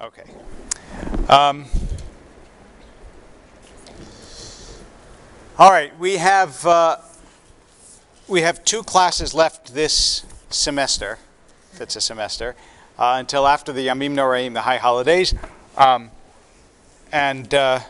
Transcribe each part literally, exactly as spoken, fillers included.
Okay. Um, all right, we have uh, we have two classes left this semester. That's a semester uh, until after the Yamim Noraim, the high holidays, um, and uh,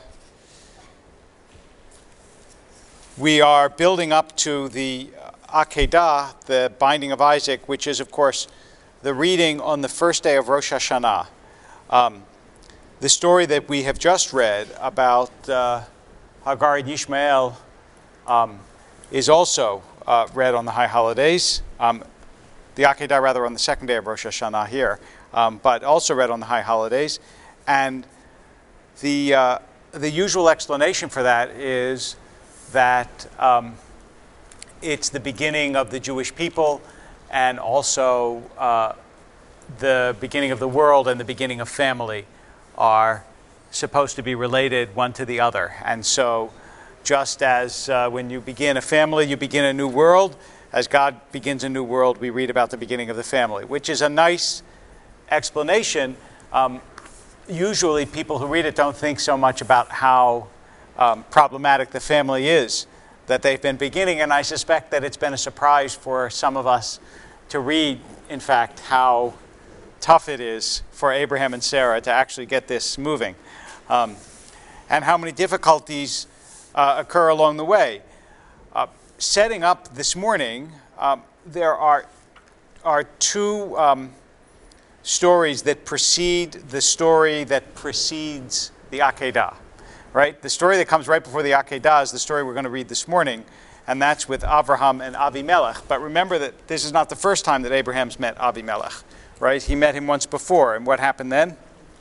we are building up to the Akedah, the binding of Isaac, which is, of course, the reading on the first day of Rosh Hashanah. Um, the story that we have just read about uh, Hagar and Yishmael um, is also uh, read on the high holidays. Um, the Akedah, rather, on the second day of Rosh Hashanah here, um, but also read on the high holidays. And the uh, the usual explanation for that is that um, it's the beginning of the Jewish people, and also uh, the beginning of the world and the beginning of family are supposed to be related one to the other. And so just as uh, when you begin a family, you begin a new world, as God begins a new world, we read about the beginning of the family, which is a nice explanation. Um, usually people who read it don't think so much about how um, problematic the family is that they've been beginning, and I suspect that it's been a surprise for some of us to read, in fact, how tough it is for Abraham and Sarah to actually get this moving, um, and how many difficulties uh, occur along the way. Uh, setting up this morning, um, there are, are two um, stories that precede the story that precedes the Akedah. Right? The story that comes right before the Akedah is the story we're going to read this morning, and that's with Avraham and Avimelech. But remember that this is not the first time that Abraham's met Avimelech, right? He met him once before, and what happened then?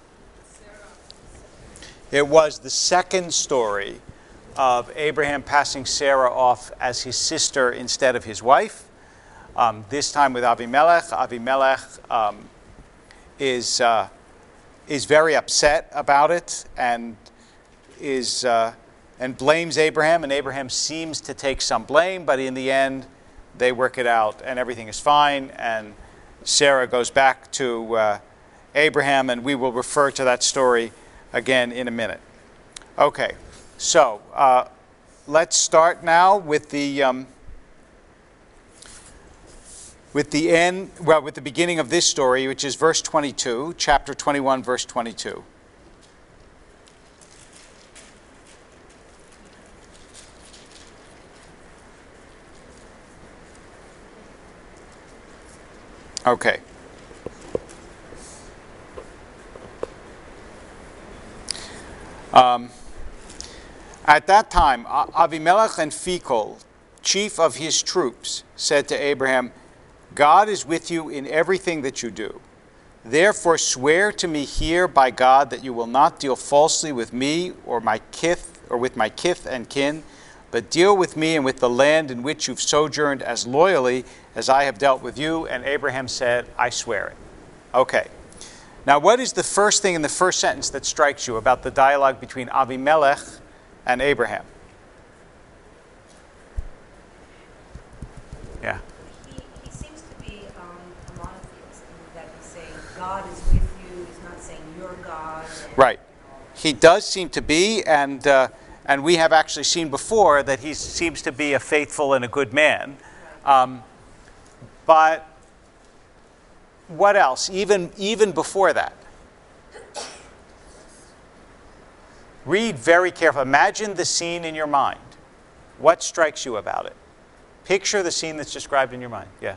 It was the second story of Abraham passing Sarah off as his sister instead of his wife, um, this time with Avimelech. Avimelech um, is, uh, is very upset about it, and is uh, and blames Abraham, and Abraham seems to take some blame, but in the end they work it out and everything is fine, and Sarah goes back to uh, Abraham, and we will refer to that story again in a minute. Okay, so uh, let's start now with the um, with the end, well, with the beginning of this story, which is verse twenty-two, chapter twenty-one, verse twenty-two. Okay. Um, at that time, Avimelech and Phicol, chief of his troops, said to Abraham, "God is with you in everything that you do. Therefore swear to me here by God that you will not deal falsely with me or my kith or with my kith and kin, but deal with me and with the land in which you've sojourned as loyally as I have dealt with you." And Abraham said, "I swear it." Okay. Now, what is the first thing in the first sentence that strikes you about the dialogue between Avimelech and Abraham? Yeah. He, he seems to be um, a monotheist in that he's saying God is with you. He's not saying you're God. And, right. He does seem to be, and uh, and we have actually seen before that he seems to be a faithful and a good man. Um, but what else? Even, even before that. Read very carefully. Imagine the scene in your mind. What strikes you about it? Picture the scene that's described in your mind. Yeah.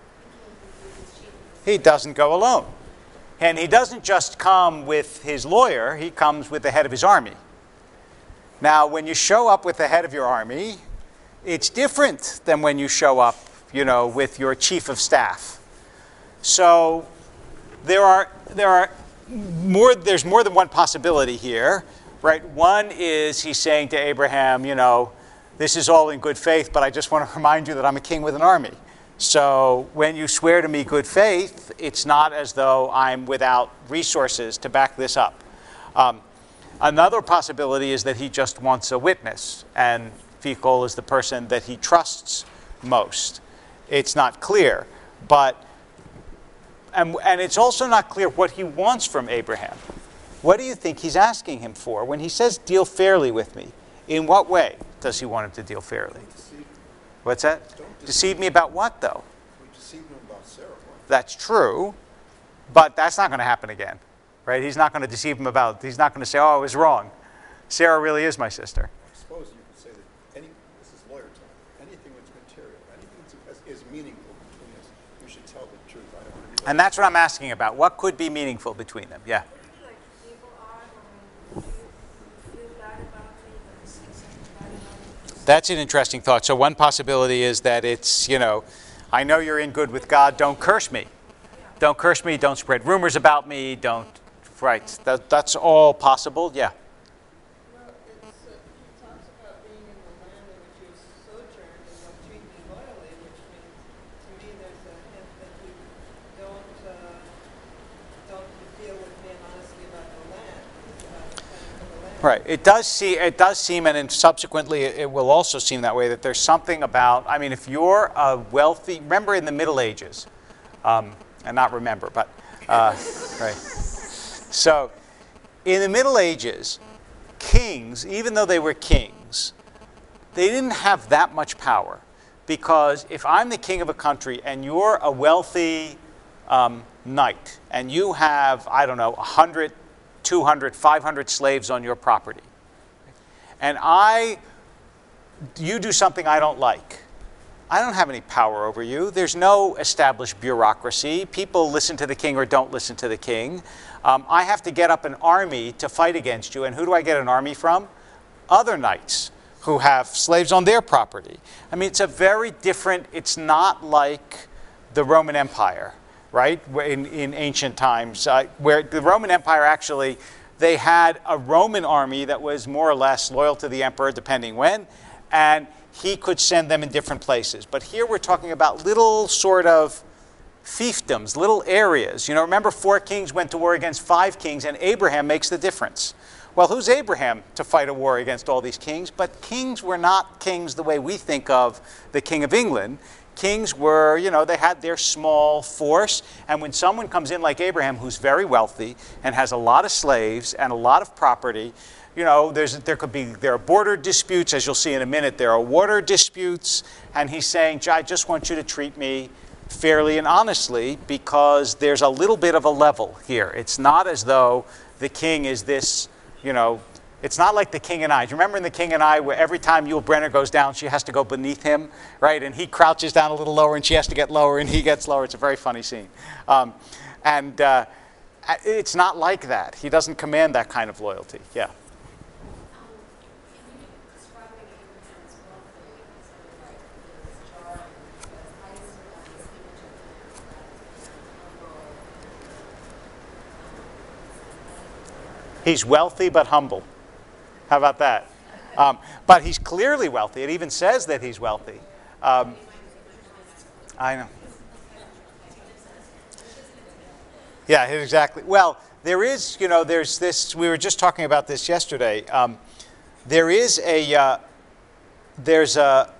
He doesn't go alone. And he doesn't just come with his lawyer. He comes with the head of his army. Now, when you show up with the head of your army, it's different than when you show up, you know, with your chief of staff. So there are there are more. There's more than one possibility here, right? One is he's saying to Abraham, you know, this is all in good faith, but I just want to remind you that I'm a king with an army. So when you swear to me good faith, it's not as though I'm without resources to back this up. Um, Another possibility is that he just wants a witness, and Phicol is the person that he trusts most. It's not clear, but and, and it's also not clear what he wants from Abraham. What do you think he's asking him for? When he says, deal fairly with me, in what way does he want him to deal fairly? What's that? Deceive, deceive me about what, though? We deceived him about Sarah. That's true, but that's not going to happen again, right? He's not going to deceive him about, he's not going to say, oh, I was wrong. Sarah really is my sister. I suppose you could say that any, this is lawyer talk, anything that's material, anything that's, is meaningful between us, we should tell the truth. I don't want to be And that's what I'm asking about. What could be meaningful between them? Yeah. Like people are, when you feel bad about me, when you say something bad about me. That's an interesting thought. So one possibility is that it's, you know, I know you're in good with God, don't curse me. Don't curse me, don't spread rumors about me, don't, right. That, that's all possible, yeah. Well, it's, uh, he talks about being in the land in which you sojourn and they'll treat me loyally, which means, to me, there's a hint that you don't, uh, don't deal with me honestly about the land. It's about paying for the land. Right. It does see. It does seem, and then subsequently, it will also seem that way. That there's something about. I mean, if you're a wealthy, remember in the Middle Ages, um, and not remember, but uh, right. So, in the Middle Ages, kings, even though they were kings, they didn't have that much power, because if I'm the king of a country and you're a wealthy um, knight, and you have, I don't know, a hundred. two hundred, five hundred slaves on your property. And I, you do something I don't like. I don't have any power over you. There's no established bureaucracy. People listen to the king or don't listen to the king. Um, I have to get up an army to fight against you. And who do I get an army from? Other knights who have slaves on their property. I mean, it's a very different, it's not like the Roman Empire. Right, in, in ancient times, uh, where the Roman Empire actually, they had a Roman army that was more or less loyal to the emperor, depending when, and he could send them in different places. But here we're talking about little sort of fiefdoms, little areas. You know, remember four kings went to war against five kings, and Abraham makes the difference. Well, who's Abraham to fight a war against all these kings? But kings were not kings the way we think of the King of England. Kings were, you know, they had their small force. And when someone comes in like Abraham, who's very wealthy and has a lot of slaves and a lot of property, you know, there's, there could be, there are border disputes, as you'll see in a minute. There are water disputes. And he's saying, I just want you to treat me fairly and honestly, because there's a little bit of a level here. It's not as though the king is this, you know, it's not like The King and I. Do you remember in The King and I, where every time Yul Brynner goes down, she has to go beneath him, right? And he crouches down a little lower, and she has to get lower, and he gets lower. It's a very funny scene. Um, and uh, it's not like that. He doesn't command that kind of loyalty. Yeah. He's wealthy but humble. How about that? Um, but he's clearly wealthy. It even says that he's wealthy. Um, I know. Yeah, exactly. Well, there is, you know, there's this, we were just talking about this yesterday. Um, there is a, uh, there's a,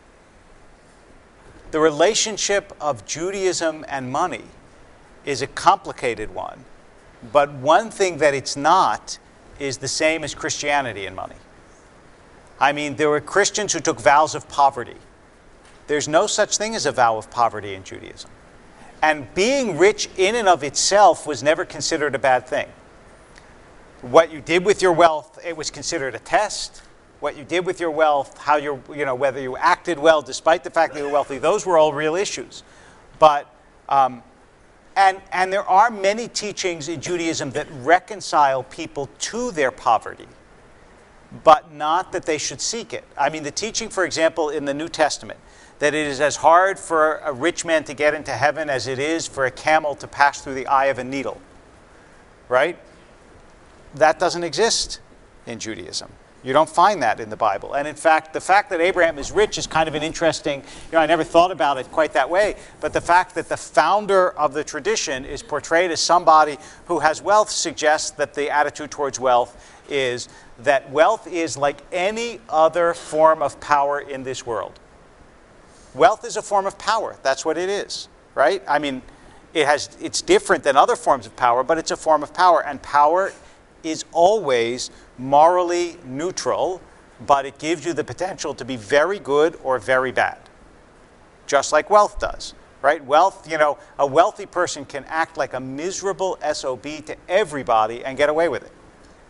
the relationship of Judaism and money is a complicated one. But one thing that it's not is the same as Christianity and money. I mean, there were Christians who took vows of poverty. There's no such thing as a vow of poverty in Judaism. And being rich in and of itself was never considered a bad thing. What you did with your wealth, it was considered a test. What you did with your wealth, how you, you know, whether you acted well despite the fact that you were wealthy, those were all real issues. But um, And, and there are many teachings in Judaism that reconcile people to their poverty, but not that they should seek it. I mean, the teaching, for example, in the New Testament, that it is as hard for a rich man to get into heaven as it is for a camel to pass through the eye of a needle, right? That doesn't exist in Judaism. You don't find that in the Bible. And in fact, the fact that Abraham is rich is kind of an interesting, you know, I never thought about it quite that way, but the fact that the founder of the tradition is portrayed as somebody who has wealth suggests that the attitude towards wealth is that wealth is like any other form of power in this world. Wealth is a form of power. That's what it is, right? I mean, it has, it's different than other forms of power, but it's a form of power. And power is always morally neutral, but it gives you the potential to be very good or very bad, just like wealth does, right? Wealth, you know, a wealthy person can act like a miserable S O B to everybody and get away with it.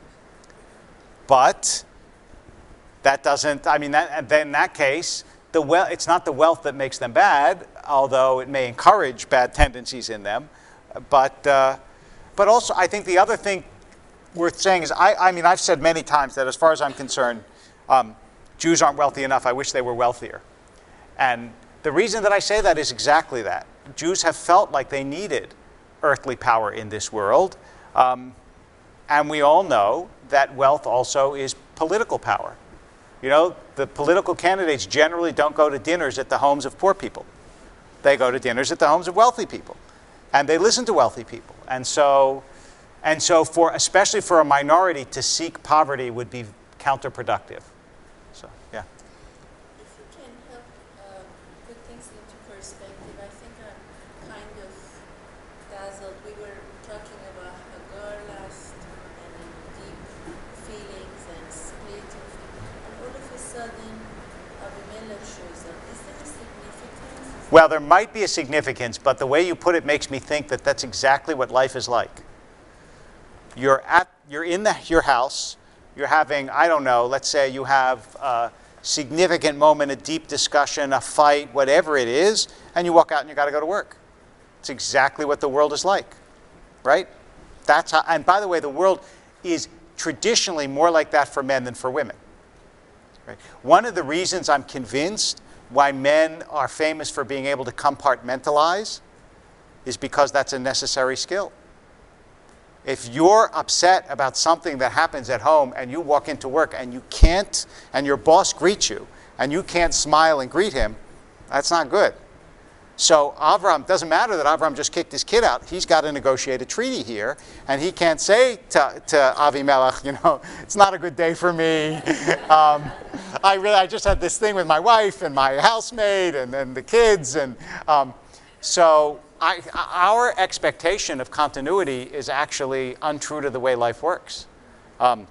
But that doesn't, I mean, that, then in that case, the we- it's not the wealth that makes them bad, although it may encourage bad tendencies in them. But, uh, but also, I think the other thing worth saying is, I, I mean, I've said many times that as far as I'm concerned, um, Jews aren't wealthy enough. I wish they were wealthier. And the reason that I say that is exactly that. Jews have felt like they needed earthly power in this world. Um, and we all know that wealth also is political power. You know, the political candidates generally don't go to dinners at the homes of poor people. They go to dinners at the homes of wealthy people. And they listen to wealthy people. And so, and so for, especially for a minority, to seek poverty would be counterproductive. So, yeah. If you can help uh, put things into perspective, I think I'm kind of dazzled. We were talking about Hagar last time and deep feelings and split of it. And all of a sudden, Abimelech shows up. Is there a significance? Well, there might be a significance, but the way you put it makes me think that that's exactly what life is like. You're at, you're in the, your house. You're having, I don't know, let's say you have a significant moment, a deep discussion, a fight, whatever it is, and you walk out and you got to go to work. It's exactly what the world is like, right? That's how, and by the way, the world is traditionally more like that for men than for women. Right? One of the reasons I'm convinced why men are famous for being able to compartmentalize is because that's a necessary skill. If you're upset about something that happens at home and you walk into work and you can't, and your boss greets you, and you can't smile and greet him, that's not good. So Avram, doesn't matter that Avram just kicked his kid out. He's got to negotiate a treaty here, and he can't say to, to Avimelech, you know, it's not a good day for me. um, I really, I just had this thing with my wife and my housemaid and, and the kids, and um, so I, our expectation of continuity is actually untrue to the way life works. Um,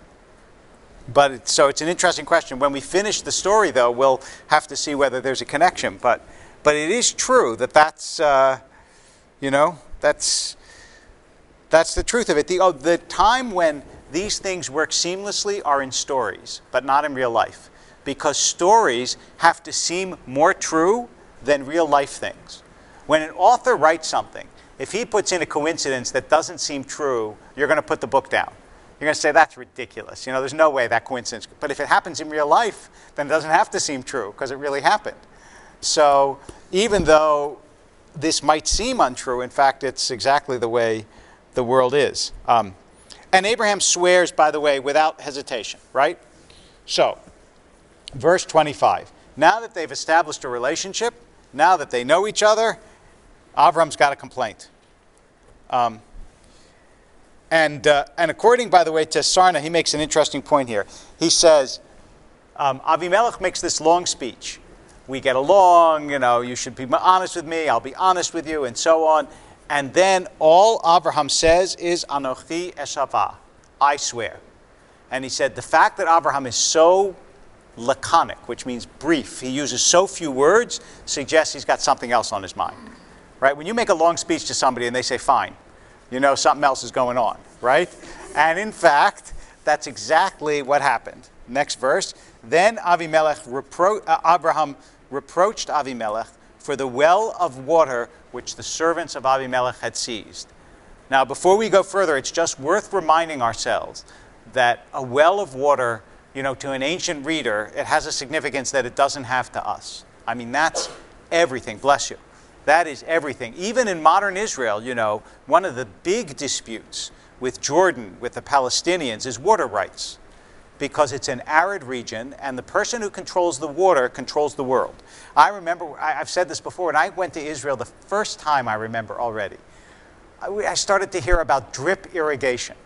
but it, so it's an interesting question. When we finish the story, though, we'll have to see whether there's a connection. But but it is true that that's uh, you know that's that's the truth of it. The oh, the time when these things work seamlessly are in stories, but not in real life, because stories have to seem more true than real life things. When an author writes something, if he puts in a coincidence that doesn't seem true, you're going to put the book down. You're going to say, that's ridiculous. You know, there's no way that coincidence. But if it happens in real life, then it doesn't have to seem true because it really happened. So even though this might seem untrue, in fact, it's exactly the way the world is. Um, and Abraham swears, by the way, without hesitation, right? So, verse twenty-five. Now that they've established a relationship, now that they know each other, Avram's got a complaint. Um, and, uh, and according, by the way, to Sarna, he makes an interesting point here. He says, um, Avimelech makes this long speech. We get along, you know, you should be honest with me, I'll be honest with you, and so on. And then all Abraham says is, Anochi eshavah, I swear. And he said, the fact that Abraham is so laconic, which means brief, he uses so few words, suggests he's got something else on his mind. Right? When you make a long speech to somebody and they say, fine, you know something else is going on, right? And in fact, that's exactly what happened. Next verse. Then Avimelech repro- uh, Abraham reproached Avimelech for the well of water which the servants of Avimelech had seized. Now, before we go further, it's just worth reminding ourselves that a well of water, you know, to an ancient reader, it has a significance that it doesn't have to us. I mean, that's everything. Bless you. That is everything. Even in modern Israel, you know, one of the big disputes with Jordan, with the Palestinians, is water rights. Because it's an arid region, and the person who controls the water controls the world. I remember, I've said this before, when I went to Israel the first time, I remember already, I started to hear about drip irrigation.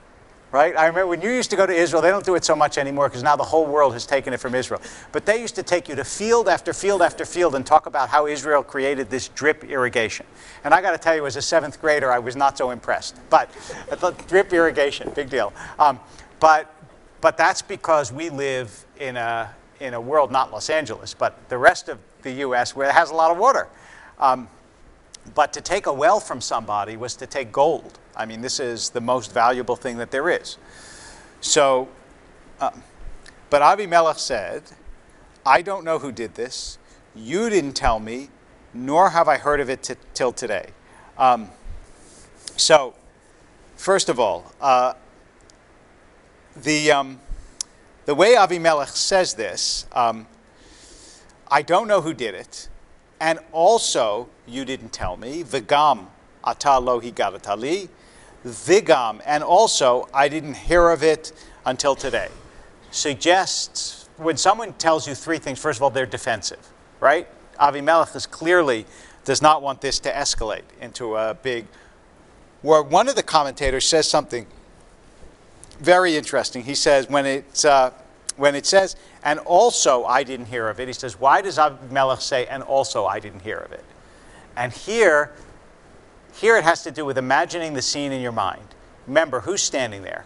right? I remember when you used to go to Israel, they don't do it so much anymore because now the whole world has taken it from Israel. But they used to take you to field after field after field and talk about how Israel created this drip irrigation. And I got to tell you, as a seventh grader, I was not so impressed. But I thought drip irrigation, big deal. Um, but, but that's because we live in a, in a world, not Los Angeles, but the rest of the U S where it has a lot of water. Um, but to take a well from somebody was to take gold. I mean, this is the most valuable thing that there is. So, uh, but Avimelech said, I don't know who did this. You didn't tell me, nor have I heard of it t- till today. Um, so, first of all, uh, the, um, the way Avimelech says this, um, I don't know who did it, and also you didn't tell me, v'gam ata lo higadat li, vigam, and also I didn't hear of it until today. Suggests, when someone tells you three things, first of all, they're defensive, right? Avimelech is clearly does not want this to escalate into a big, where one of the commentators says something very interesting. He says, when it's, uh, when it says, and also I didn't hear of it, he says, why does Avimelech say, and also I didn't hear of it? And here, here it has to do with imagining the scene in your mind. Remember, who's standing there?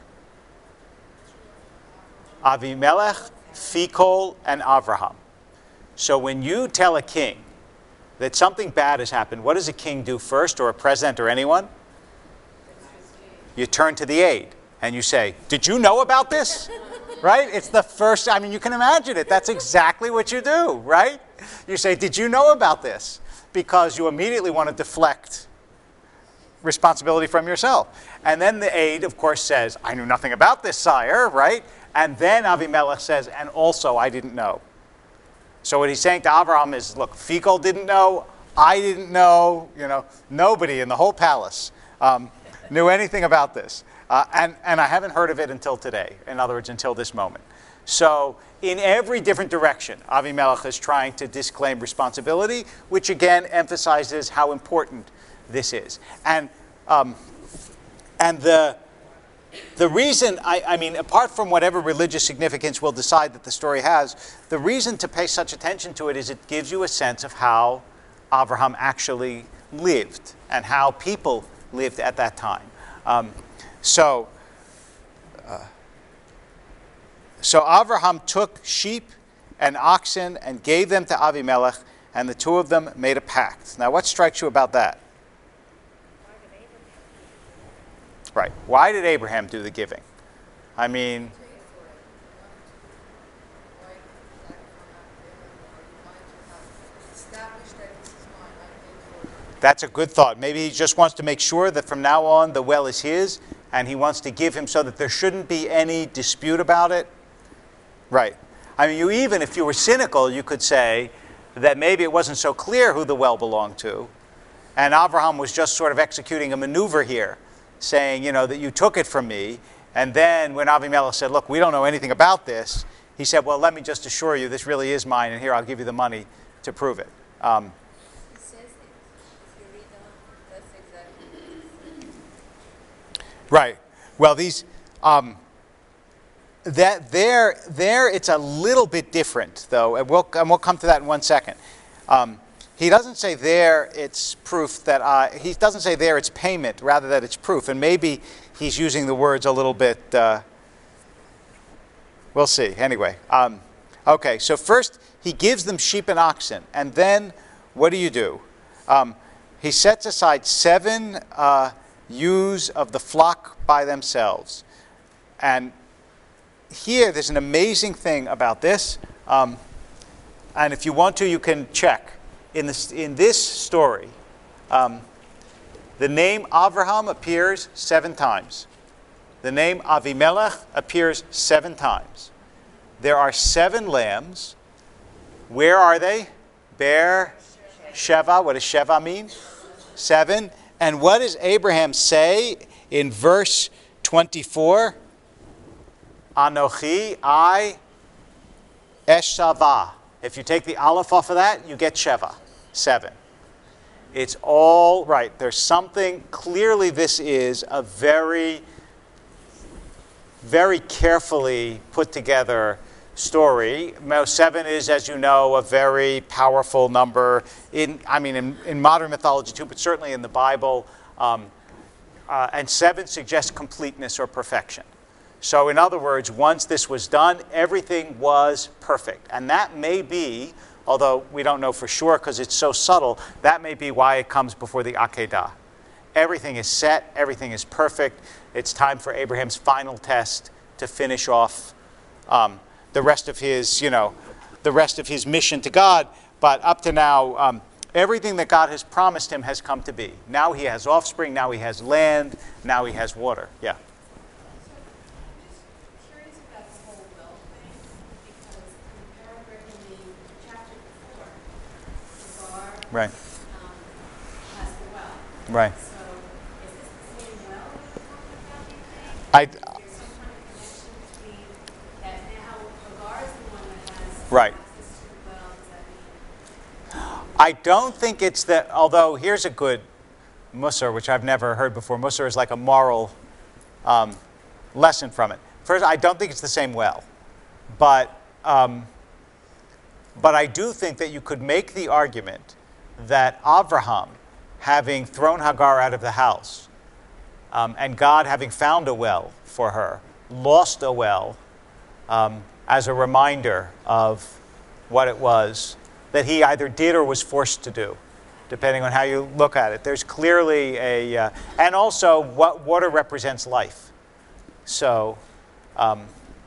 Avimelech, Phicol, and Avraham. So when you tell a king that something bad has happened, what does a king do first, or a president, or anyone? You turn to the aide, and you say, did you know about this? Right? It's the first, I mean, you can imagine it. That's exactly what you do, right? You say, did you know about this? Because you immediately want to deflect responsibility from yourself. And then the aide, of course, says, I knew nothing about this, sire, right? And then Avimelech says, and also I didn't know. So what he's saying to Avraham is, look, Phicol didn't know, I didn't know, you know, nobody in the whole palace um, knew anything about this. Uh, and, and I haven't heard of it until today. In other words, until this moment. So in every different direction, Avimelech is trying to disclaim responsibility, which again emphasizes how important this is. And, um, and the, the reason, I, I mean, apart from whatever religious significance we'll decide that the story has, the reason to pay such attention to it is it gives you a sense of how Avraham actually lived and how people lived at that time. Um, so, uh, so Avraham took sheep and oxen and gave them to Avimelech, and the two of them made a pact. Now, what strikes you about that? Right. Why did Abraham do the giving? I mean, that's a good thought. Maybe he just wants to make sure that from now on the well is his, and he wants to give him so that there shouldn't be any dispute about it. Right. I mean, you even if you were cynical, you could say that maybe it wasn't so clear who the well belonged to, and Abraham was just sort of executing a maneuver here, saying, you know, that you took it from me, and then when Avimelech said, look, we don't know anything about this, he said, well, let me just assure you this really is mine, and here, I'll give you the money to prove it. Um, He says it. If you read on, that's exactly. Right. Well, these, um, that there, there, it's a little bit different, though, and we'll, and we'll come to that in one second. Um, he doesn't say there it's proof that, uh, he doesn't say there it's payment, rather that it's proof, and maybe he's using the words a little bit, uh, we'll see. Anyway, um, okay, so first he gives them sheep and oxen, and then what do you do? Um, he sets aside seven uh, ewes of the flock by themselves. And here, there's an amazing thing about this. Um, and if you want to, you can check. In this, in this story, um, the name Avraham appears seven times. The name Avimelech appears seven times. There are seven lambs. Where are they? Bear Sheva. What does Sheva mean? Seven. And what does Abraham say in verse twenty-four? Anochi, I, Eshava. If you take the aleph off of that, you get Sheva, seven. It's all right. There's something, clearly this is a very very carefully put together story. Seven is, as you know, a very powerful number. In, I mean, in, in modern mythology too, but certainly in the Bible. Um, uh, and seven suggests completeness or perfection. So in other words, once this was done, everything was perfect. And that may be, although we don't know for sure because it's so subtle, that may be why it comes before the Akedah. Everything is set, everything is perfect. It's time for Abraham's final test to finish off um, the rest of his, you know, the rest of his mission to God. But up to now, um, everything that God has promised him has come to be. Now he has offspring, now he has land, now he has water. Yeah. Curious about this whole well thing, because in the paragraph in the chapter before, Hagar Right. um, has the well. Right. So is this the same well that we're talking about, do you think? I, Is there some kind of connection between that now Hagar is the one that has Right. access to the well? Does that mean? I don't think it's that, although here's a good Musar, which I've never heard before. Musar is like a moral um, lesson from it. First, I don't think it's the same well. But, um, but I do think that you could make the argument that Avraham, having thrown Hagar out of the house, um, and God having found a well for her, lost a well um, as a reminder of what it was that he either did or was forced to do, depending on how you look at it. There's clearly a, uh, and also what water represents life. So um,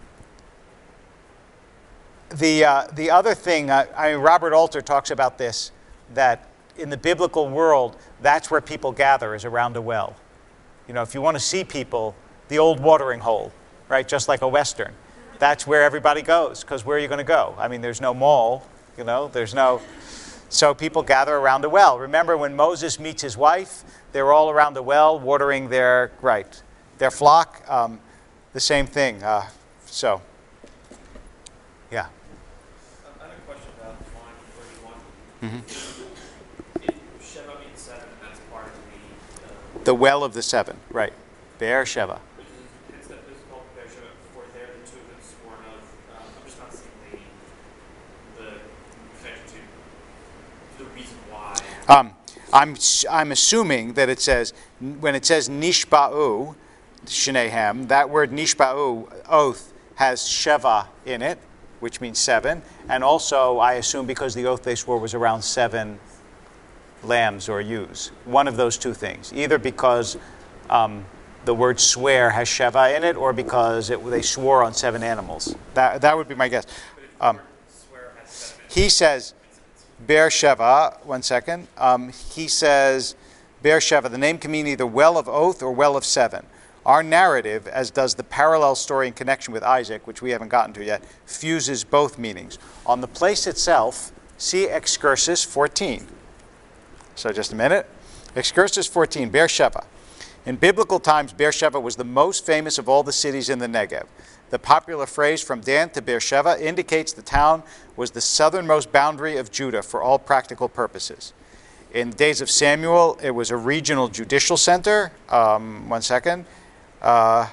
the, uh, the other thing, uh, I mean, Robert Alter talks about this, that in the biblical world, that's where people gather, is around a well. You know, if you want to see people, the old watering hole, right, just like a Western, that's where everybody goes, because where are you going to go? I mean, there's no mall. You know, there's no, so people gather around a well. Remember when Moses meets his wife, they're all around the well watering their, right, their flock. Um, the same thing. Uh, so, yeah. I have a question about line thirty-one. Mm-hmm. If Sheva means seven, and that's part of the... Uh, The well of the seven, right. Be'er Sheva. which is, it's, that it's called Be'er Sheva, for there the two have been sworn oath. Um, I'm just not seeing the, the connection to the reason why. Um, I'm, I'm assuming that it says, when it says Nishba'u, Shnehem, that word Nishba'u, oath, has Sheva in it, which means seven. And also, I assume because the oath they swore was around seven lambs or ewes. One of those two things. Either because um, the word swear has Sheva in it, or because it, they swore on seven animals. That, that would be my guess. Um, Swear has seven. he says, Be'er Sheva, one second. Um, he says, Be'er Sheva, the name can mean either well of oath or well of seven. Our narrative, as does the parallel story in connection with Isaac, which we haven't gotten to yet, fuses both meanings. On the place itself, see Excursus fourteen. So just a minute. Excursus fourteen, Be'er Sheva. In biblical times, Be'er Sheva was the most famous of all the cities in the Negev. The popular phrase from Dan to Beersheba indicates the town was the southernmost boundary of Judah for all practical purposes. In the days of Samuel, it was a regional judicial center. Um, one second. Uh,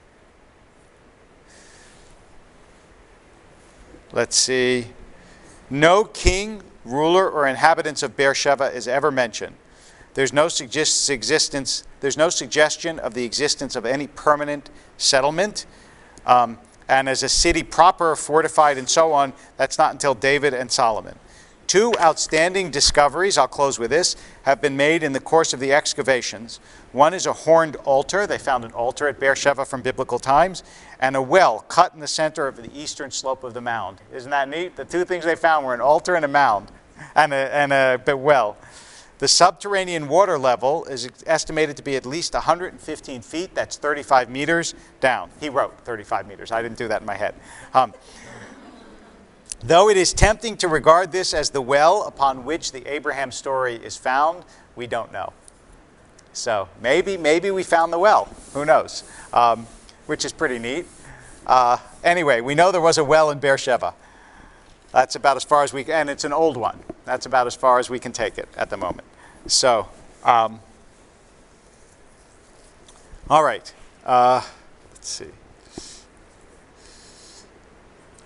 let's see. No king, ruler, or inhabitants of Beersheba is ever mentioned. There's no suggest- existence. There's no suggestion of the existence of any permanent settlement. Um, and as a city proper, fortified, and so on, that's not until David and Solomon. Two outstanding discoveries, I'll close with this, have been made in the course of the excavations. One is a horned altar. They found an altar at Beersheba from biblical times, and a well cut in the center of the eastern slope of the mound. Isn't that neat? The two things they found were an altar and a mound, and a, and a well. The subterranean water level is estimated to be at least one hundred fifteen feet. That's thirty-five meters down. He wrote thirty-five meters. I didn't do that in my head. Um, though it is tempting to regard this as the well upon which the Abraham story is found, we don't know. So maybe, maybe we found the well. Who knows? Um, which is pretty neat. Uh, anyway, we know there was a well in Beersheba. That's about as far as we can, and it's an old one. That's about as far as we can take it at the moment. So, um, all right. Uh, let's see.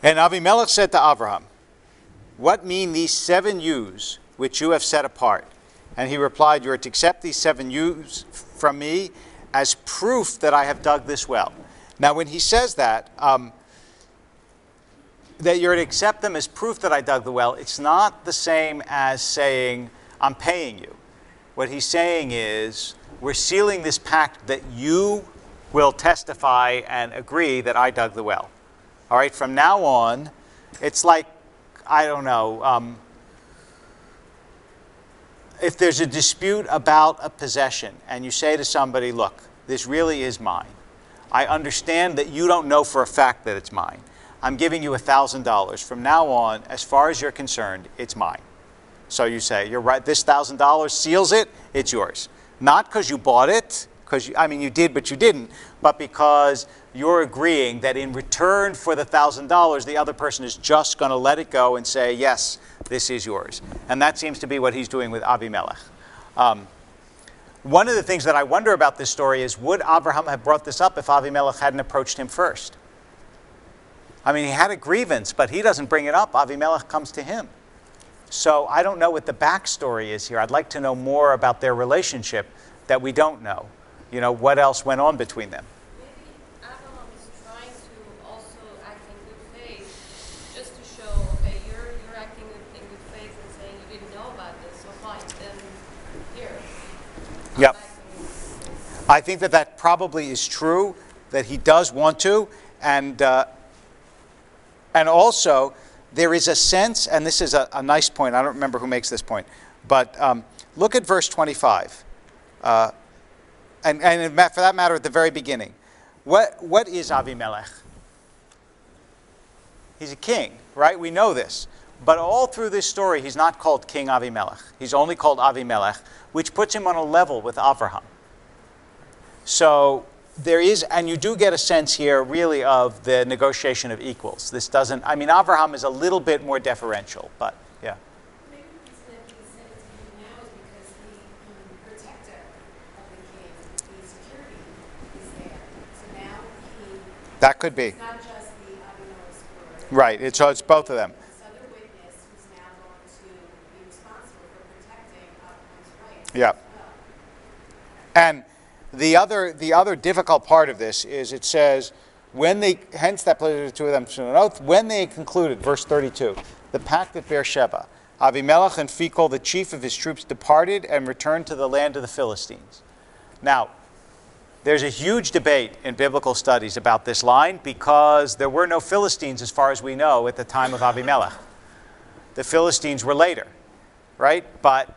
And Avimelech said to Abraham, "What mean these seven ewes which you have set apart?" And he replied, "You are to accept these seven ewes from me as proof that I have dug this well." Now, when he says that, um, that you're to accept them as proof that I dug the well, it's not the same as saying, I'm paying you. What he's saying is, we're sealing this pact that you will testify and agree that I dug the well. All right, from now on, it's like, I don't know, um, if there's a dispute about a possession and you say to somebody, look, this really is mine. I understand that you don't know for a fact that it's mine. I'm giving you one thousand dollars. From now on, as far as you're concerned, it's mine. So you say, you're right, this one thousand dollars seals it, it's yours. Not because you bought it, because, I mean, you did, but you didn't, but because you're agreeing that in return for the one thousand dollars, the other person is just going to let it go and say, yes, this is yours. And that seems to be what he's doing with Avimelech. Um, one of the things that I wonder about this story is, would Abraham have brought this up if Avimelech hadn't approached him first? I mean, he had a grievance, but he doesn't bring it up. Avimelech comes to him. So I don't know what the backstory is here. I'd like to know more about their relationship that we don't know. You know, what else went on between them? Maybe Abraham is trying to also act in good faith, just to show, okay, you're you're acting in good faith and saying you didn't know about this, so fine, then here. I'm Yep. acting. I think that that probably is true, that he does want to, and uh, and also there is a sense, and this is a, a nice point, I don't remember who makes this point, but um, look at verse twenty-five. Uh, and, and for that matter, at the very beginning. What, what is Avimelech? He's a king, right? We know this. But all through this story, he's not called King Avimelech. He's only called Avimelech, which puts him on a level with Avraham. So there is, and you do get a sense here, really, of the negotiation of equals. This doesn't, I mean, Avraham is a little bit more deferential, but yeah. Maybe the reason that he said it to him now is because the um, protector of the king, the security, is there. So now he, That could be. it's not just the Avimelech's word. Right, it's, so it's both of them. This other witness who's now going to be responsible for protecting Abraham's rights Yeah. as well. And the other, the other difficult part of this is it says, when they, hence that pleasure to them to an oath, when they concluded, verse thirty-two, the pact at Beersheba, Avimelech and Phicol, the chief of his troops, departed and returned to the land of the Philistines. Now, there's a huge debate in biblical studies about this line because there were no Philistines, as far as we know, at the time of Avimelech. The Philistines were later, right? But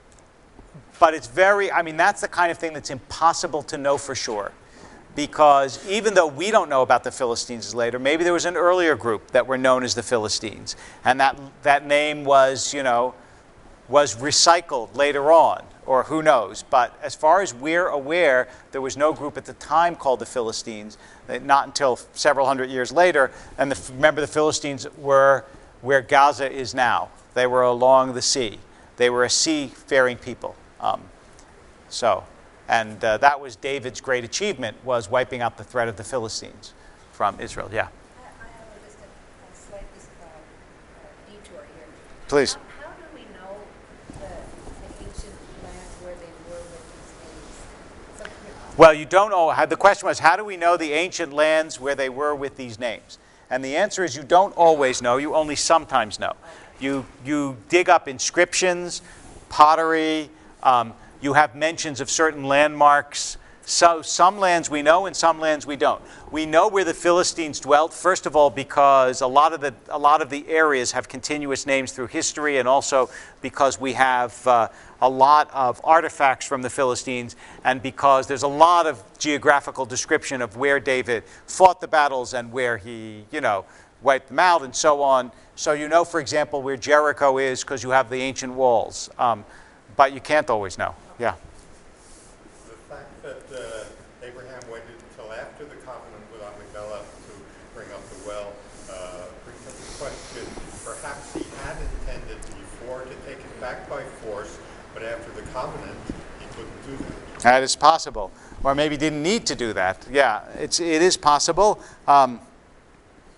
But it's very, I mean, that's the kind of thing that's impossible to know for sure. Because even though we don't know about the Philistines later, maybe there was an earlier group that were known as the Philistines. And that, that name was, you know, was recycled later on, or who knows. But as far as we're aware, there was no group at the time called the Philistines, not until several hundred years later. And the, remember, the Philistines were where Gaza is now. They were along the sea. They were a seafaring people. Um, so, and uh, that was David's great achievement, was wiping out the threat of the Philistines from Israel. Yeah, I, I have a, just a, a slight uh, uh, detour here. please. How, how do we know the, the ancient lands where they were with these names? So, Well, you don't know. how- The question was, how do we know the ancient lands where they were with these names? And the answer is you don't always know. You only sometimes know. You, you dig up inscriptions, pottery. Um, you have mentions of certain landmarks. So some lands we know and some lands we don't. We know where the Philistines dwelt, first of all, because a lot of the, a lot of the areas have continuous names through history, and also because we have uh, a lot of artifacts from the Philistines, and because there's a lot of geographical description of where David fought the battles and where he, you know, wiped them out and so on. So you know, for example, where Jericho is because you have the ancient walls. Um, But you can't always know. Yeah. The fact that uh, Abraham waited until after the covenant with Abimelech to bring up the well uh, brings up the question, perhaps he had intended before to take it back by force, but after the covenant, he couldn't do that. That is possible. Or maybe didn't need to do that. Yeah, it's, it is possible. Um,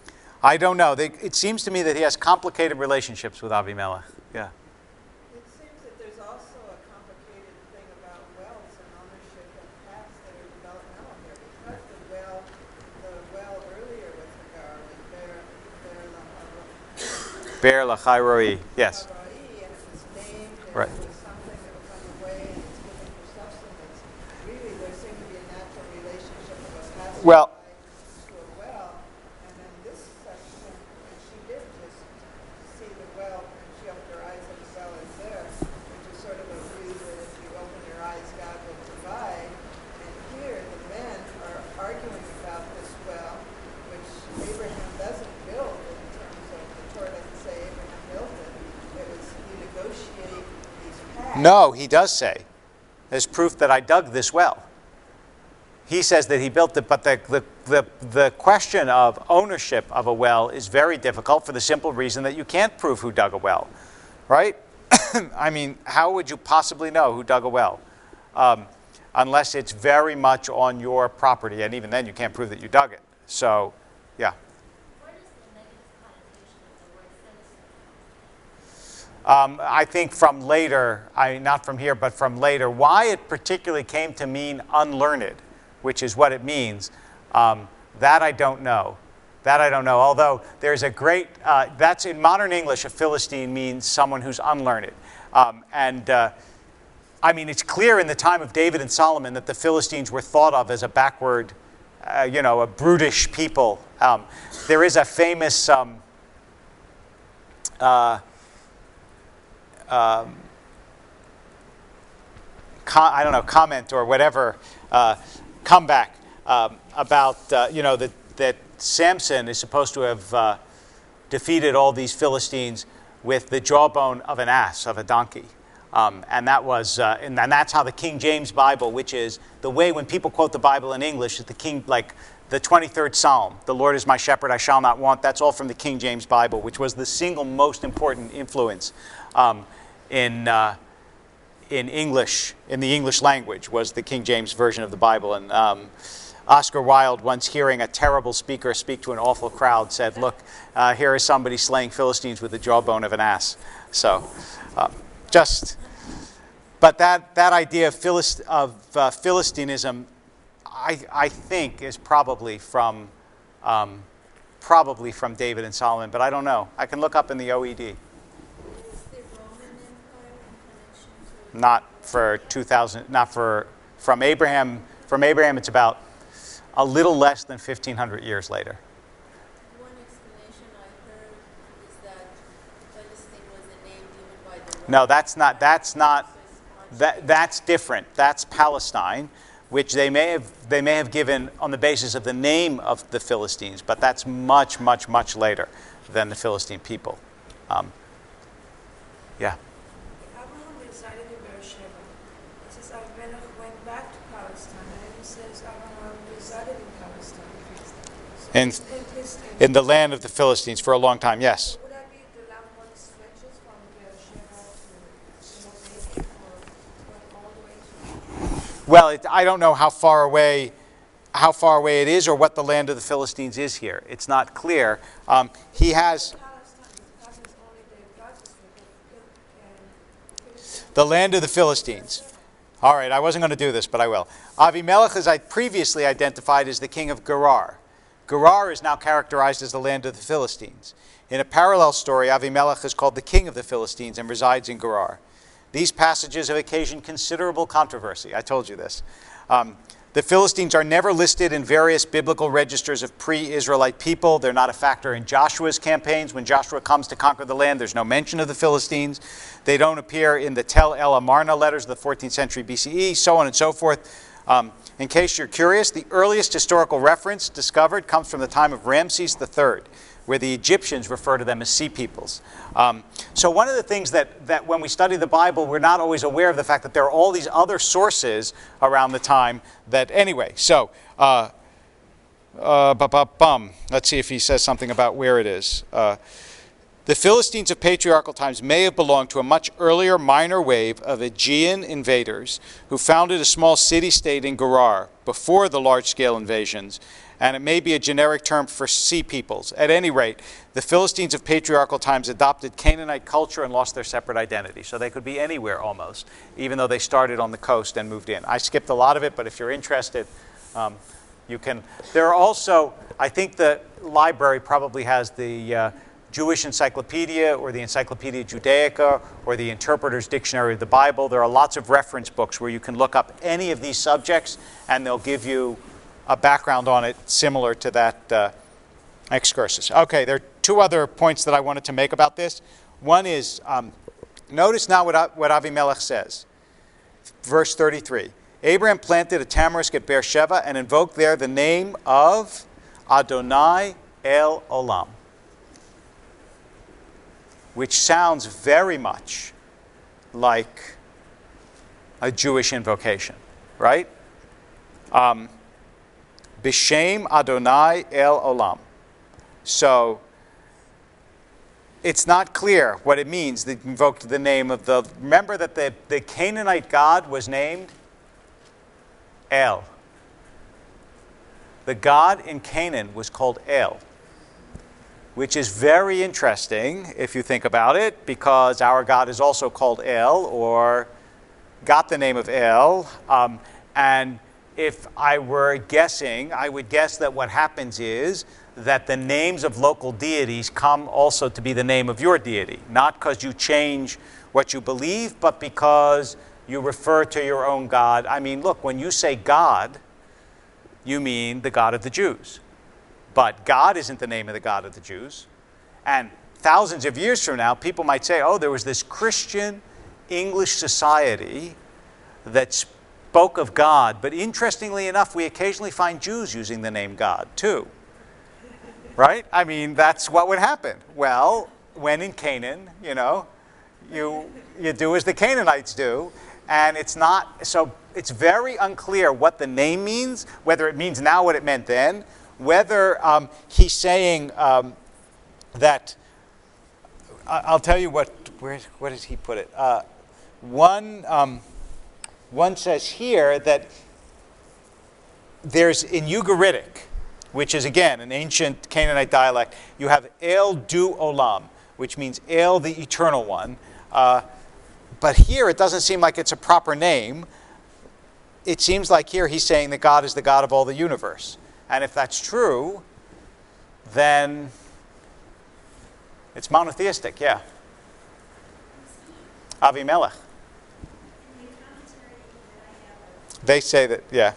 I don't know. They, it seems to me that he has complicated relationships with Avimelech. Yeah. It seems that there's also a complicated thing about wells and ownership and paths that are developmental here, because the well, the well earlier with Hagar was Beer, Beer Lahai Beer Lahai Roi, yes. and it was named, and Right. it was something that was on the way, and it's given for substance. Really, there seemed to be a natural relationship of a pasture Well- to a well, and then this section, and she did just see the well, and she opened her eyes and the well is there, which is sort of a view that if you open your eyes, God will provide. And here, the men are arguing about this well, which Abraham doesn't build in terms of, the Torah doesn't say Abraham built it. It was, you negotiate these paths. No, he does say, there's proof that I dug this well. He says that he built it, but the, the, the, the question of ownership of a well is very difficult for the simple reason that you can't prove who dug a well, right? I mean, how would you possibly know who dug a well? Um, unless it's very much on your property, and even then you can't prove that you dug it. So, yeah. What is the negative connotation of the word Philistine? Um, I think from later, I not from here, but from later, why it particularly came to mean unlearned, which is what it means, um, that I don't know. That I don't know. Although there's a great, uh, that's in modern English, a Philistine means someone who's unlearned. Um, and uh, I mean, it's clear in the time of David and Solomon that the Philistines were thought of as a backward, uh, you know, a brutish people. Um, there is a famous, um, uh, um, com- I don't know, comment or whatever, uh, comeback um, about, uh, you know, that, that Samson is supposed to have uh, defeated all these Philistines with the jawbone of an ass, of a donkey. Um, and that was, uh, and, and that's how the King James Bible, which is the way when people quote the Bible in English, is the King, like the twenty-third Psalm, the Lord is my shepherd, I shall not want. That's all from the King James Bible, which was the single most important influence um, in uh, in English, in the English language, was the King James version of the Bible. And um, Oscar Wilde, once hearing a terrible speaker speak to an awful crowd, said, look, uh, here is somebody slaying Philistines with the jawbone of an ass. So, uh, just, but that, that idea of, Philist, of uh, Philistinism, I, I think, is probably from, um, probably from David and Solomon, but I don't know. I can look up in the O E D. Is the Roman Empire in connection to? Not for two thousand, not for, from Abraham, from Abraham it's about a little less than fifteen hundred years later. One explanation I heard is that Palestine was a name given by the Romans. No, that's not, that's not, So it's much that, that's different. That's Palestine, which they may have, they may have given on the basis of the name of the Philistines, but that's much, much, much later than the Philistine people. Um, yeah. Abraham resided in Beersheba. It says Abimelech went back to Palestine, and it says Abraham resided in Palestine. So In- it's- it is- In the land of the Philistines for a long time, yes. Would that be the land one stretches from Beersheba to, you know, David, or going all the way to? Well, it, I don't know how far away, how far away it is, or what the land of the Philistines is here. It's not clear. Um, he has Palestine, because it's only the Gaza Strip and Philistine. the land of the Philistines. All right, I wasn't going to do this, but I will. Avimelech is I previously identified as the king of Gerar. Gerar is now characterized as the land of the Philistines. In a parallel story, Avimelech is called the king of the Philistines and resides in Gerar. These passages have occasioned considerable controversy. I told you this. Um, the Philistines are never listed in various biblical registers of pre-Israelite people. They're not a factor in Joshua's campaigns. When Joshua comes to conquer the land, there's no mention of the Philistines. They don't appear in the Tel El Amarna letters of the fourteenth century B C E, so on and so forth. Um, in case you're curious, the earliest historical reference discovered comes from the time of Ramses the third, where the Egyptians refer to them as sea peoples. Um, so one of the things that, that when we study the Bible, we're not always aware of the fact that there are all these other sources around the time that, anyway, so, uh, uh, bum. Let's see if he says something about where it is. Uh, the Philistines of patriarchal times may have belonged to a much earlier minor wave of Aegean invaders who founded a small city-state in Gerar before the large-scale invasions and it may be a generic term for sea peoples. At any rate, the Philistines of patriarchal times adopted Canaanite culture and lost their separate identity. So they could be anywhere almost, even though they started on the coast and moved in. I skipped a lot of it, but if you're interested, um, you can. There are also, I think the library probably has the uh, Jewish Encyclopedia or the Encyclopedia Judaica or the Interpreter's Dictionary of the Bible. There are lots of reference books where you can look up any of these subjects and they'll give you a background on it similar to that uh, excursus. Okay, there are two other points that I wanted to make about this. One is, um, notice now what, what Avimelech says. Verse thirty-three. Abraham planted a tamarisk at Beersheba and invoked there the name of Adonai El Olam, which sounds very much like a Jewish invocation, right? Um, B'Shem Adonai El Olam. So it's not clear what it means that invoked the name of the... Remember that the, the Canaanite god was named El. The god in Canaan was called El, which is very interesting if you think about it, because our God is also called El, or got the name of El. Um, and if I were guessing, I would guess that what happens is that the names of local deities come also to be the name of your deity, not because you change what you believe, but because you refer to your own God. I mean, look, when you say God, you mean the God of the Jews. But God isn't the name of the God of the Jews. And thousands of years from now, people might say, oh, there was this Christian English society that spoke of God. But interestingly enough, we occasionally find Jews using the name God, too. Right? I mean, that's what would happen. Well, when in Canaan, you know, you, you do as the Canaanites do. And it's not, so it's very unclear what the name means, whether it means now what it meant then, whether um, he's saying um, that, I'll tell you what, where, where does he put it? Uh, one, um, one says here that there's, in Ugaritic, which is again an ancient Canaanite dialect, you have El Du Olam, which means El the Eternal One. Uh, but here it doesn't seem like it's a proper name. It seems like here he's saying that God is the God of all the universe. And if that's true, then it's monotheistic, yeah. Avimelech. They say that, yeah.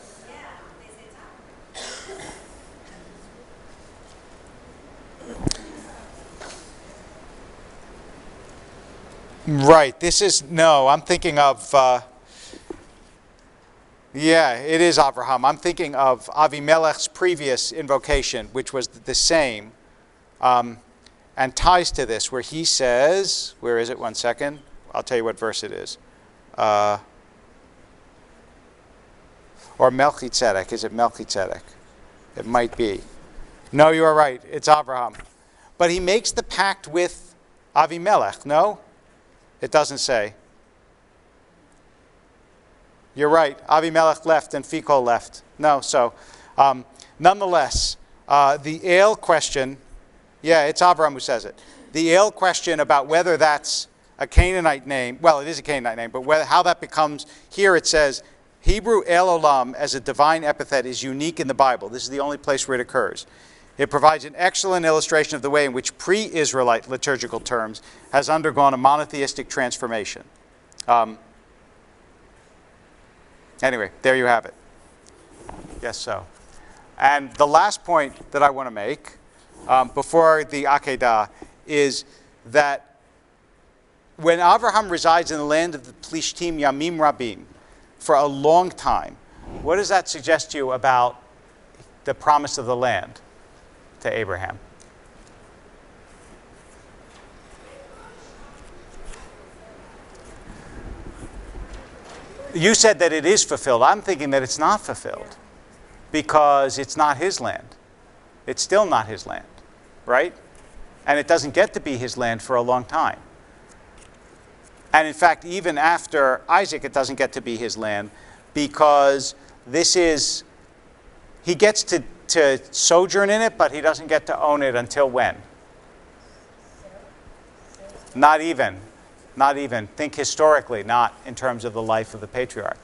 Right, this is, no, I'm thinking of, uh, yeah, it is Avraham. I'm thinking of Avimelech's previous invocation, which was the same, um, and ties to this, where he says, where is it? One second. I'll tell you what verse it is. Uh, or Melchizedek. Is it Melchizedek? It might be. No, you are right. It's Avraham. But he makes the pact with Avimelech, no? It doesn't say. You're right. Avimelech left and Phicol left. No, so um, nonetheless, uh, the El question, yeah, it's Avraham who says it. The El question about whether that's a Canaanite name, well, it is a Canaanite name, but whether, how that becomes, here it says, Hebrew El Olam as a divine epithet is unique in the Bible. This is the only place where it occurs. It provides an excellent illustration of the way in which pre-Israelite liturgical terms has undergone a monotheistic transformation. Um, anyway, there you have it. Yes, so. And the last point that I want to make um, before the Akedah is that when Avraham resides in the land of the Plishtim Yamim Rabim for a long time, what does that suggest to you about the promise of the land to Abraham? You said that it is fulfilled. I'm thinking that it's not fulfilled because it's not his land. It's still not his land, right? And it doesn't get to be his land for a long time. And in fact, even after Isaac, it doesn't get to be his land because this is, he gets to, to sojourn in it, but he doesn't get to own it until when? Not even. Not even. Think historically, not in terms of the life of the patriarch.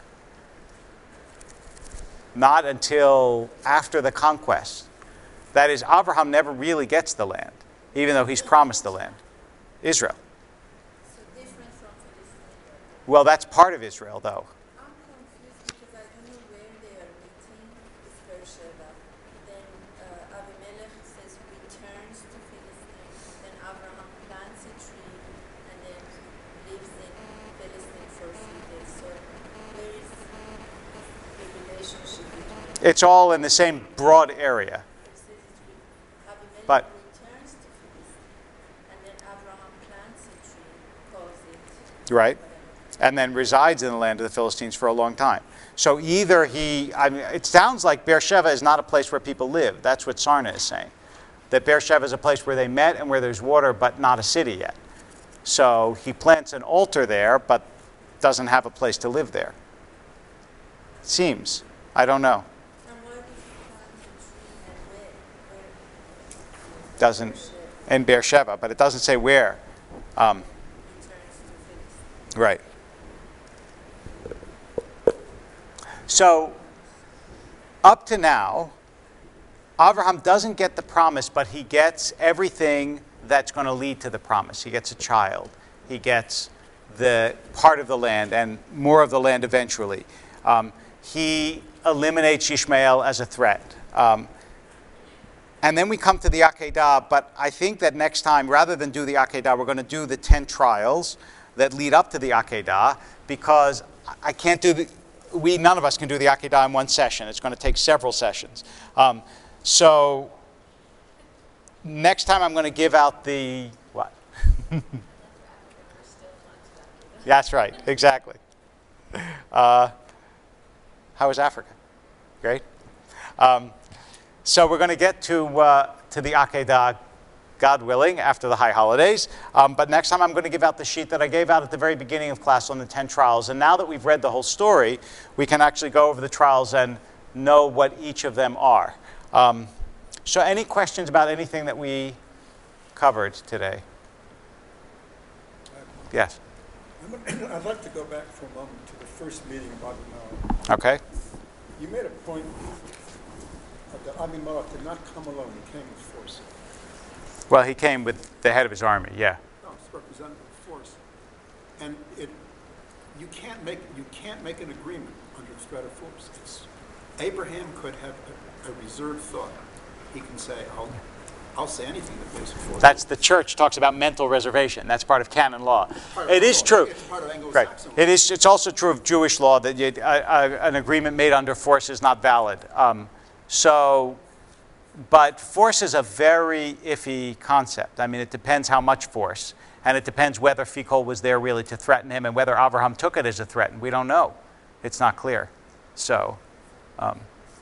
Not until after the conquest. That is, Abraham never really gets the land, even though he's promised the land. Israel. So different from Philistine. Well, that's part of Israel, though. I'm confused because I don't know where they are meeting. It's Beersheba. Then uh, Abimelech says returns to Philistine. Then Abraham plants a tree and then lives in Philistine for a few days. So where is the relationship between? It's all in the same broad area. It says it's re- Abimelech But- returns to Philistine. And then Abraham plants a tree, calls it Right. whatever. And then resides in the land of the Philistines for a long time. So either he, I mean, it sounds like Beersheba is not a place where people live. That's what Sarna is saying. That Beersheba is a place where they met and where there's water, but not a city yet. So he plants an altar there, but doesn't have a place to live there. Seems. I don't know. And where does he plant the tree and where? Where? Doesn't, Beersheba in Beersheba, but it doesn't say where. Um, returns to Philistine. right. So, up to now, Abraham doesn't get the promise, but he gets everything that's going to lead to the promise. He gets a child. He gets the part of the land and more of the land eventually. Um, he eliminates Ishmael as a threat. Um, and then we come to the Akedah, but I think that next time, rather than do the Akedah, we're going to do the ten trials that lead up to the Akedah, because I can't do the, we, none of us can do the Akedah in one session. It's going to take several sessions. Um, so next time I'm going to give out the, what? That's right, exactly. Uh, how was Africa? Great. Um, so we're going to get to, uh, to the Akedah, God willing, after the high holidays. Um, but next time I'm going to give out the sheet that I gave out at the very beginning of class on the ten trials. And now that we've read the whole story, we can actually go over the trials and know what each of them are. Um, so any questions about anything that we covered today? Yes. I'd like to go back for a moment to the first meeting of Abimelech. Okay. You made a point that Abimelech did not come alone, he came with force. Well, he came with the head of his army, yeah. No, it's representative force. And it, you can't make, you can't make an agreement under threat of force. It's, Abraham could have a, a reserved thought. He can say, I'll, I'll say anything that there's force. That's the church talks about mental reservation. That's part of canon law. Part of It is law. true. It's part of Right. Anglo-Saxon law. It is. It's also true of Jewish law that you, uh, uh, an agreement made under force is not valid. Um, so, but force is a very iffy concept. I mean, it depends how much force, and it depends whether Fikol was there really to threaten him, and whether Abraham took it as a threat. And we don't know. It's not clear. So, um,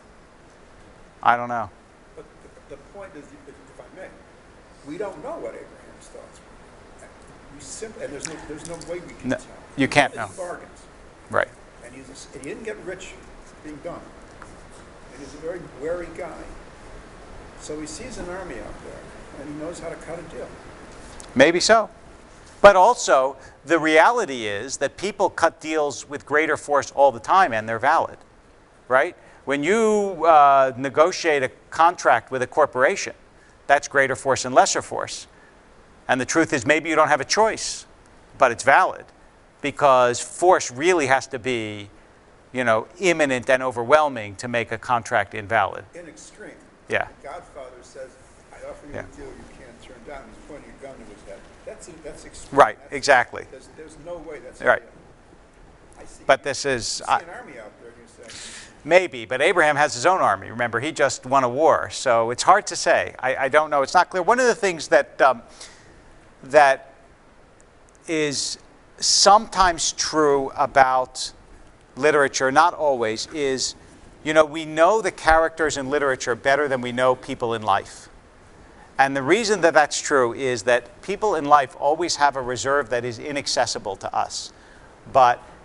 I don't know. But the, the point is, if if I may, we don't know what Abraham's thoughts were. We simply, and there's no, there's no way we can No, tell. you can't He know. bargains. Right. And he's a, and he didn't get rich being done. And he's a very wary guy. So he sees an army out there, and he knows how to cut a deal. Maybe so. But also, the reality is that people cut deals with greater force all the time, and they're valid, right? When you uh, negotiate a contract with a corporation, that's greater force and lesser force. And the truth is, maybe you don't have a choice, but it's valid, because force really has to be, you know, imminent and overwhelming to make a contract invalid. In extreme. Yeah. The Godfather says, I offer you Yeah. a deal you can't turn down. He's pointing a gun to his head. That's, that's extreme. Right, That's- exactly. There's, there's no way that's Right. real. I see, But this is, you see I- an army out there, and you say, maybe, but Abraham has his own army. Remember, he just won a war, so it's hard to say. I, I don't know. It's not clear. One of the things that um, that is sometimes true about literature, not always, is, you know, we know the characters in literature better than we know people in life. And the reason that that's true is that people in life always have a reserve that is inaccessible to us. But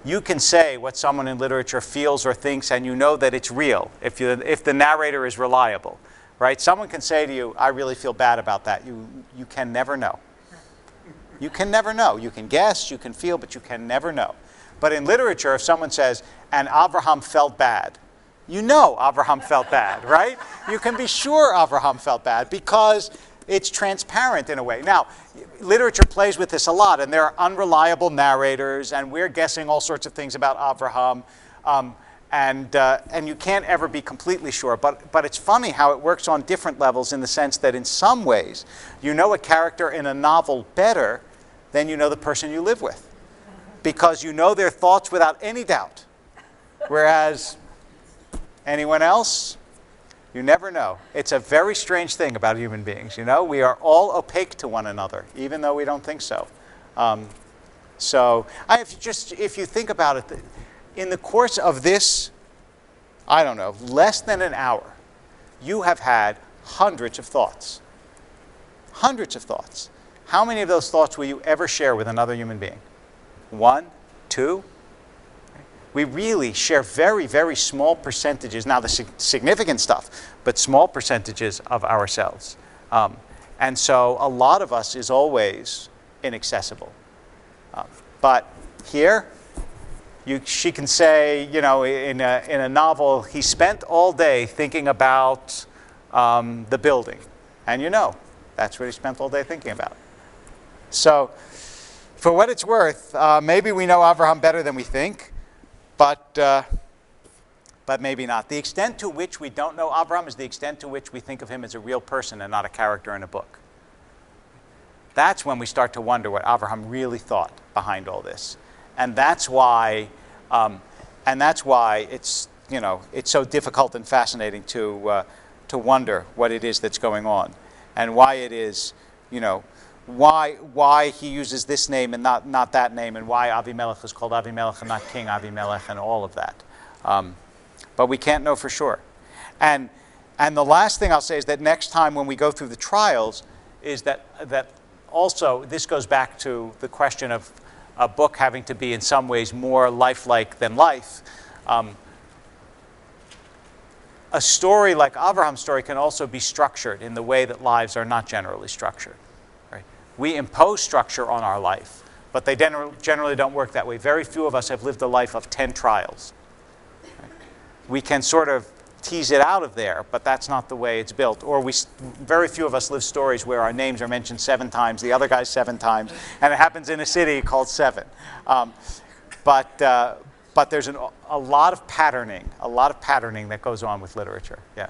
you can say what someone in literature feels or thinks, and you know that it's real if, you, if the narrator is reliable, right? Someone can say to you, I really feel bad about that. You, you can never know. You can never know. You can guess, you can feel, but you can never know. But in literature, if someone says, and Avraham felt bad, you know Avraham felt bad, right? You can be sure Avraham felt bad because it's transparent in a way. Now, literature plays with this a lot, and there are unreliable narrators, and we're guessing all sorts of things about Avraham, um, and, uh, and you can't ever be completely sure. But, but it's funny how it works on different levels in the sense that in some ways, you know a character in a novel better than you know the person you live with, because you know their thoughts without any doubt, whereas anyone else, you never know. It's a very strange thing about human beings, you know? We are all opaque to one another, even though we don't think so. Um, so, I, if, you just, if you think about it, in the course of this, I don't know, less than an hour, you have had hundreds of thoughts. Hundreds of thoughts. How many of those thoughts will you ever share with another human being? One? Two? We really share very, very small percentages, now the sig significant stuff, but small percentages of ourselves. Um, and so a lot of us is always inaccessible. Um, but here, you, she can say, you know, in a, in a novel, he spent all day thinking about um, the building. And you know, that's what he spent all day thinking about. So, for what it's worth, uh, maybe we know Avraham better than we think. But, uh, but maybe not. The extent to which we don't know Avraham is the extent to which we think of him as a real person and not a character in a book. That's when we start to wonder what Avraham really thought behind all this. And that's why, um, and that's why it's, you know, it's so difficult and fascinating to, uh, to wonder what it is that's going on. And why it is, you know, Why, why he uses this name and not, not that name, and why Avimelech is called Avimelech and not King Avimelech, and all of that. Um, but we can't know for sure. And, and the last thing I'll say is that next time when we go through the trials, is that, that also, this goes back to the question of a book having to be in some ways more lifelike than life. Um, a story like Avraham's story can also be structured in the way that lives are not generally structured. We impose structure on our life, but they generally don't work that way. Very few of us have lived a life of ten trials. We can sort of tease it out of there, but that's not the way it's built. Or we, very few of us live stories where our names are mentioned seven times, the other guy's seven times, and it happens in a city called Seven. Um, but, uh, but there's an, a lot of patterning, a lot of patterning that goes on with literature. Yeah.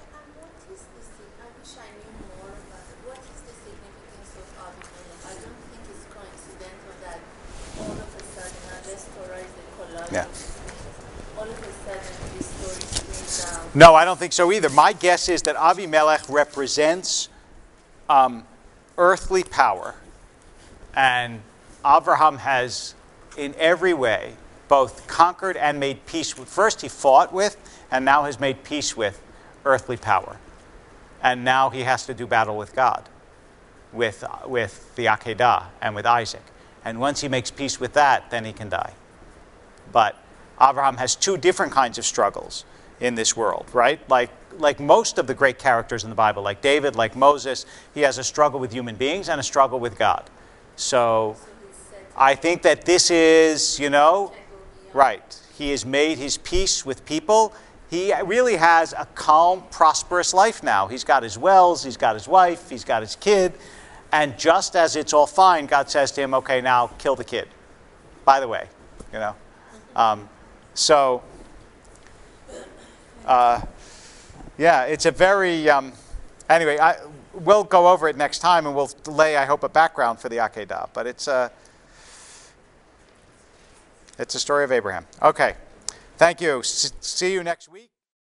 Yeah. All of a sudden, this story springs out. No, I don't think so either. My guess is that Avimelech represents um, earthly power, and Avraham has, in every way, both conquered and made peace with. First, he fought with, and now has made peace with earthly power, and now he has to do battle with God, with with the Akedah and with Isaac. And once he makes peace with that, then he can die. But Avraham has two different kinds of struggles in this world, right? Like, like most of the great characters in the Bible, like David, like Moses, he has a struggle with human beings and a struggle with God. So I think that this is, you know, right. He has made his peace with people. He really has a calm, prosperous life now. He's got his wells, he's got his wife, he's got his kid. And just as it's all fine, God says to him, okay, now kill the kid. By the way, you know. Um, so, uh, yeah, it's a very, um, anyway, I, we'll go over it next time, and we'll lay, I hope, a background for the Akedah. But it's a, it's a story of Abraham. Okay, thank you. S- see you next week.